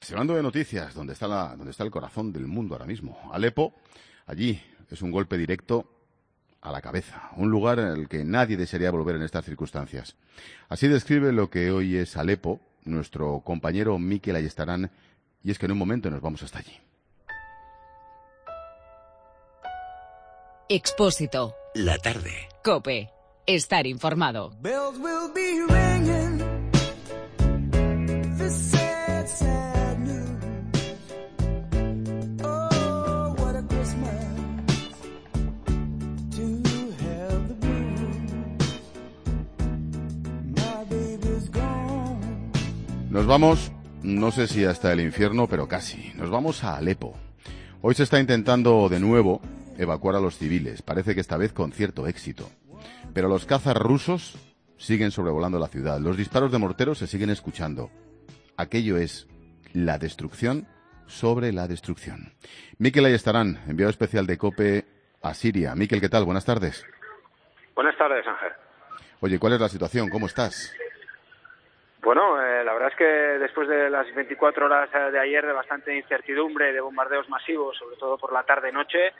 Sembrando de noticias, donde está el corazón del mundo ahora mismo. Alepo, allí es un golpe directo a la cabeza, un lugar en el que nadie desearía volver en estas circunstancias. Así describe lo que hoy es Alepo nuestro compañero Mikel Ayestarán, y es que en un momento nos vamos hasta allí. Expósito. La tarde. COPE. Estar informado. Bells will be ringing. This sad, sad news. Oh, what a Christmas to have the blues. My baby's gone. Nos vamos, no sé si hasta el infierno, pero casi. Nos vamos a Alepo. Hoy se está intentando de nuevo evacuar a los civiles. Parece que esta vez con cierto éxito. Pero los cazas rusos siguen sobrevolando la ciudad. Los disparos de morteros se siguen escuchando. Aquello es la destrucción sobre la destrucción. Mikel Ayestarán, enviado especial de COPE a Siria. Mikel, ¿qué tal? Buenas tardes. Buenas tardes, Ángel. Oye, ¿cuál es la situación? ¿Cómo estás? Bueno, la verdad es que después de las 24 horas de ayer de bastante incertidumbre, de bombardeos masivos, sobre todo por la tarde-noche,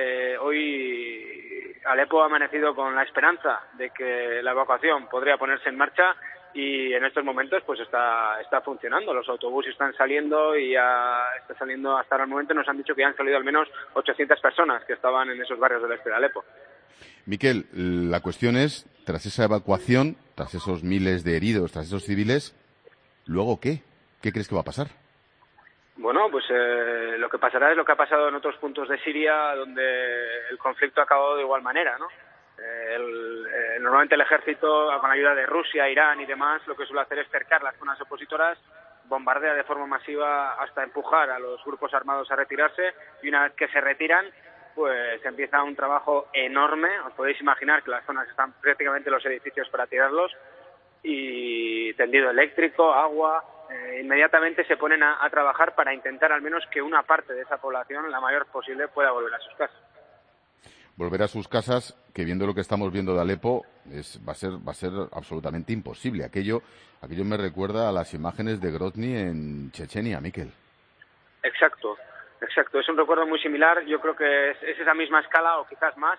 hoy Alepo ha amanecido con la esperanza de que la evacuación podría ponerse en marcha y en estos momentos pues está funcionando. Los autobuses están saliendo y ya está saliendo hasta el momento. Nos han dicho que ya han salido al menos 800 personas que estaban en esos barrios del este de Alepo. Mikel, la cuestión es, tras esa evacuación, tras esos miles de heridos, tras esos civiles, ¿luego qué? ¿Qué crees que va a pasar? Bueno, pues lo que pasará es lo que ha pasado en otros puntos de Siria, donde el conflicto ha acabado de igual manera, ¿no? Normalmente el ejército, con ayuda de Rusia, Irán y demás, lo que suele hacer es cercar las zonas opositoras, bombardea de forma masiva hasta empujar a los grupos armados a retirarse, y una vez que se retiran, pues empieza un trabajo enorme. Os podéis imaginar que las zonas están prácticamente los edificios para tirarlos, y tendido eléctrico, agua. Inmediatamente se ponen a trabajar para intentar al menos que una parte de esa población, la mayor posible, pueda volver a sus casas. Volver a sus casas, que viendo lo que estamos viendo de Alepo, va a ser absolutamente imposible. Aquello me recuerda a las imágenes de Grozny en Chechenia, Mikel. Exacto. Es un recuerdo muy similar. Yo creo que es esa misma escala o quizás más.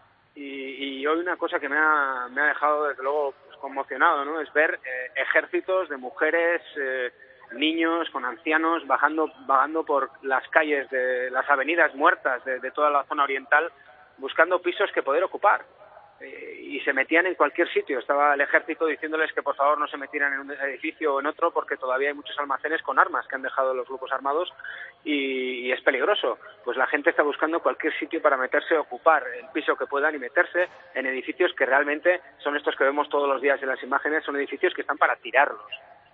Y hoy una cosa que me ha dejado desde luego pues, conmocionado, ¿no? Es ver ejércitos de mujeres, niños con ancianos vagando por las calles de las avenidas muertas de toda la zona oriental, buscando pisos que poder ocupar. Y se metían en cualquier sitio. Estaba el ejército diciéndoles que por favor no se metieran en un edificio o en otro porque todavía hay muchos almacenes con armas que han dejado los grupos armados y es peligroso. Pues la gente está buscando cualquier sitio para meterse, ocupar el piso que puedan y meterse en edificios que realmente son estos que vemos todos los días en las imágenes, son edificios que están para tirarlos.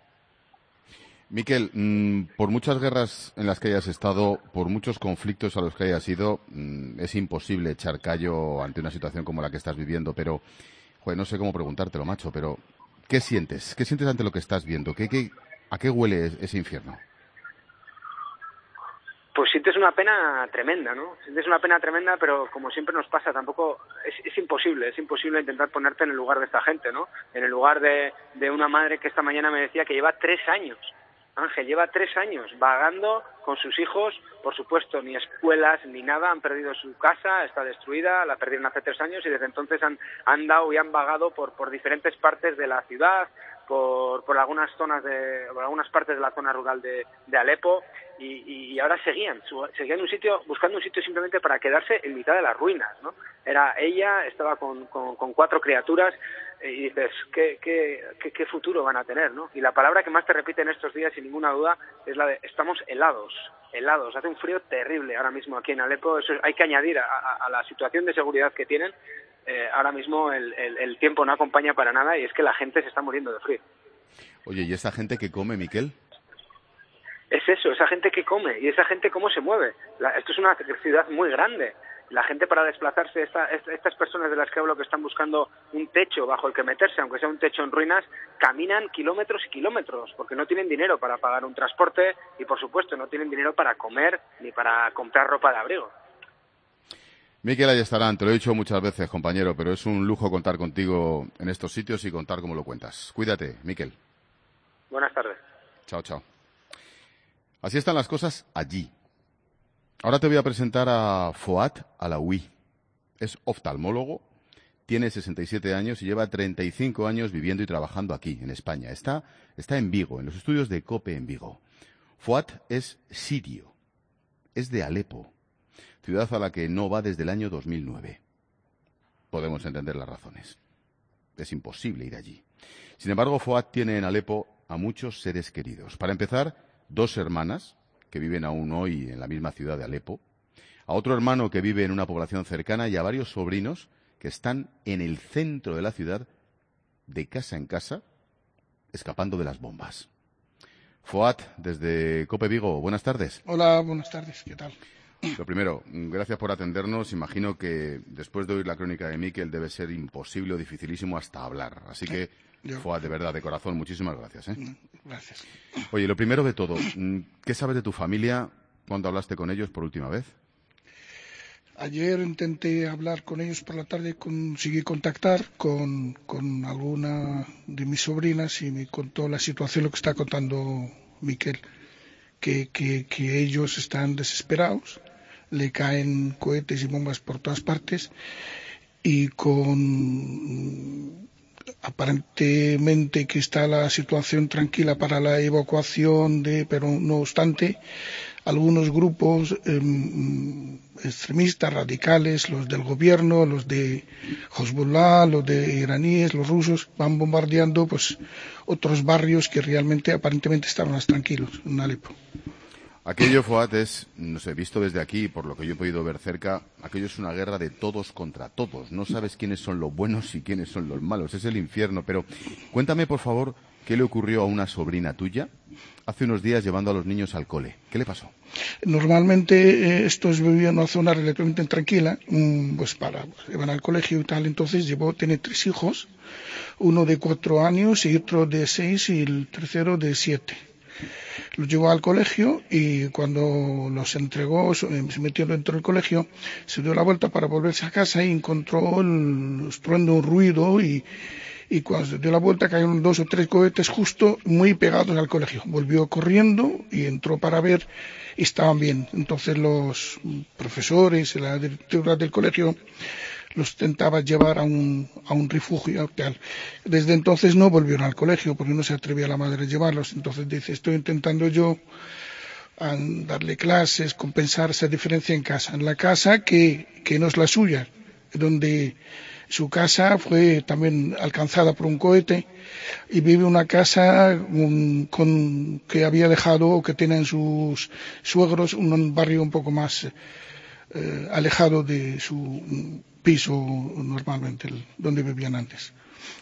Mikel, por muchas guerras en las que hayas estado, por muchos conflictos a los que hayas ido, es imposible echar callo ante una situación como la que estás viviendo, pero, no sé cómo preguntártelo, macho, pero ¿qué sientes? ¿Qué sientes ante lo que estás viendo? ¿A qué huele ese infierno? Pues sientes una pena tremenda, ¿no? Sientes una pena tremenda, pero como siempre nos pasa, tampoco es imposible intentar ponerte en el lugar de esta gente, ¿no? En el lugar de una madre que esta mañana me decía que lleva 3 años. Ángel, lleva 3 años vagando con sus hijos, por supuesto, ni escuelas ni nada, han perdido su casa, está destruida, la perdieron hace 3 años y desde entonces han dado y han vagado por diferentes partes de la ciudad, por algunas zonas por algunas partes de la zona rural de Alepo y ahora seguían un sitio, buscando un sitio simplemente para quedarse en mitad de las ruinas, ¿no? Ella estaba con 4 criaturas y dices, ¿qué futuro van a tener, ¿no? Y la palabra que más te repiten estos días, sin ninguna duda, es la de estamos helados. Hace un frío terrible ahora mismo aquí en Alepo. Eso hay que añadir a la situación de seguridad que tienen. Ahora mismo el tiempo no acompaña para nada y es que la gente se está muriendo de frío. Oye, ¿y esa gente que come, Mikel? Es eso, esa gente que come y esa gente cómo se mueve. Esto es una ciudad muy grande. La gente para desplazarse, estas personas de las que hablo que están buscando un techo bajo el que meterse, aunque sea un techo en ruinas, caminan kilómetros y kilómetros porque no tienen dinero para pagar un transporte y, por supuesto, no tienen dinero para comer ni para comprar ropa de abrigo. Mikel Ayestarán, te lo he dicho muchas veces, compañero, pero es un lujo contar contigo en estos sitios y contar cómo lo cuentas. Cuídate, Mikel. Buenas tardes. Chao, chao. Así están las cosas allí. Ahora te voy a presentar a Fouad Alaoui. Es oftalmólogo, tiene 67 años y lleva 35 años viviendo y trabajando aquí, en España. Está en Vigo, en los estudios de COPE en Vigo. Fouad es sirio, es de Alepo, ciudad a la que no va desde el año 2009. Podemos entender las razones. Es imposible ir allí. Sin embargo, Fouad tiene en Alepo a muchos seres queridos. Para empezar, 2 hermanas que viven aún hoy en la misma ciudad de Alepo, a otro hermano que vive en una población cercana y a varios sobrinos que están en el centro de la ciudad, de casa en casa, escapando de las bombas. Fouad, desde COPE Vigo, buenas tardes. Hola, buenas tardes, ¿qué tal? Lo primero, gracias por atendernos. Imagino que después de oír la crónica de Miquel debe ser imposible o dificilísimo hasta hablar. Así que, Fouad, de verdad, de corazón, muchísimas gracias. Gracias. Oye, lo primero de todo, ¿qué sabes de tu familia? ¿Cuándo hablaste con ellos por última vez? Ayer intenté hablar con ellos por la tarde, conseguí contactar con alguna de mis sobrinas y me contó la situación, lo que está contando Miquel, que ellos están desesperados, le caen cohetes y bombas por todas partes y aparentemente que está la situación tranquila para la evacuación, pero no obstante, algunos grupos extremistas, radicales, los del gobierno, los de Hezbollah, los de iraníes, los rusos, van bombardeando pues otros barrios que realmente aparentemente estaban más tranquilos en Alepo. Aquello, Fouad, es, no sé, visto desde aquí, por lo que yo he podido ver cerca, aquello es una guerra de todos contra todos. No sabes quiénes son los buenos y quiénes son los malos. Es el infierno. Pero cuéntame, por favor, qué le ocurrió a una sobrina tuya hace unos días llevando a los niños al cole. ¿Qué le pasó? Normalmente estos vivían en una zona relativamente tranquila, iban al colegio y tal. Entonces tiene 3 hijos, uno de 4 años y otro de 6 y el tercero de 7. Los llevó al colegio y cuando los entregó, se metió dentro del colegio, se dio la vuelta para volverse a casa y encontró el estruendo, un ruido y cuando se dio la vuelta cayeron 2 o 3 cohetes justo muy pegados al colegio. Volvió corriendo y entró para ver y estaban bien. Entonces los profesores y la directora del colegio los intentaba llevar a un refugio tal. Desde entonces no volvieron al colegio porque no se atrevía la madre a llevarlos. Entonces dice, estoy intentando yo darle clases, compensar esa diferencia en casa. En la casa que no es la suya, donde su casa fue también alcanzada por un cohete y vive una casa que había dejado o que tienen sus suegros, un barrio un poco más alejado de su piso normalmente, donde vivían antes.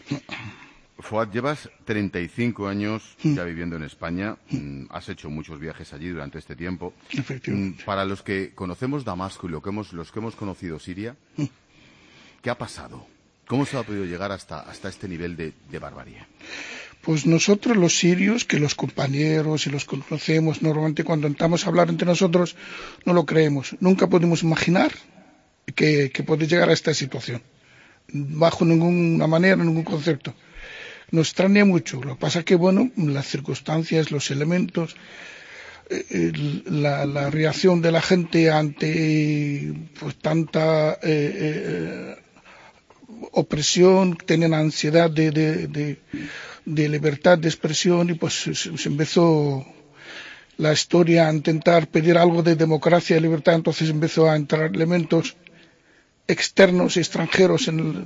Fouad, llevas 35 años ya viviendo en España. Has hecho muchos viajes allí durante este tiempo. Efectivamente. Para los que conocemos Damasco y los que hemos conocido Siria, ¿qué ha pasado? ¿Cómo se ha podido llegar hasta este nivel de barbarie? Pues nosotros los sirios, que los compañeros y los conocemos, normalmente cuando intentamos hablar entre nosotros, no lo creemos. Nunca podemos imaginar que puede llegar a esta situación, bajo ninguna manera, ningún concepto. Nos extraña mucho. Lo que pasa es que, las circunstancias, los elementos, la reacción de la gente ante tanta opresión, tienen ansiedad de libertad de expresión y se empezó la historia a intentar pedir algo de democracia y libertad. Entonces empezó a entrar elementos externos y extranjeros en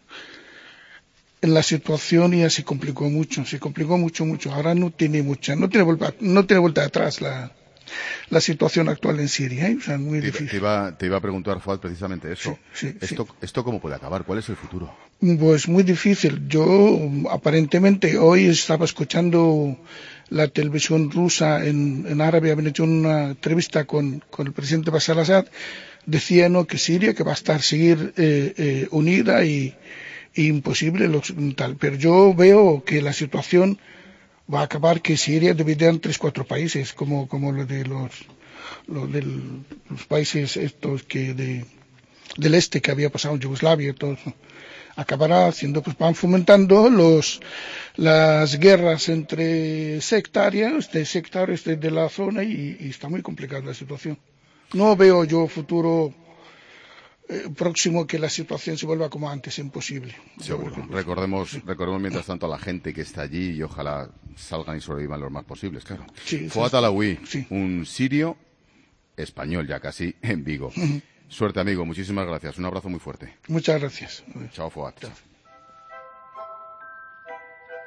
la situación y se complicó mucho. Ahora no tiene vuelta atrás la situación actual en Siria, O sea, muy difícil. Te iba a preguntar, Fouad, precisamente eso. Sí. ¿Esto cómo puede acabar? ¿Cuál es el futuro? Pues muy difícil. Yo aparentemente hoy estaba escuchando la televisión rusa en árabe, habían hecho una entrevista con el presidente Bashar al-Assad, decían que Siria que va a seguir unida y imposible tal. Pero yo veo que la situación va a acabar que Siria dividida en 3-4 países, como lo de los países estos del este que había pasado en Yugoslavia y todo eso. acabará haciendo, pues van fomentando las guerras entre sectarios de la zona y está muy complicada la situación. No veo yo futuro próximo que la situación se vuelva como antes, imposible. Seguro. Recordemos mientras tanto a la gente que está allí y ojalá salgan y sobrevivan los más posibles, claro. Sí, Fuad Alaoui, sí. un sirio español ya casi en Vigo. Suerte, amigo. Muchísimas gracias. Un abrazo muy fuerte. Muchas gracias. Chao, Fuad. Chao.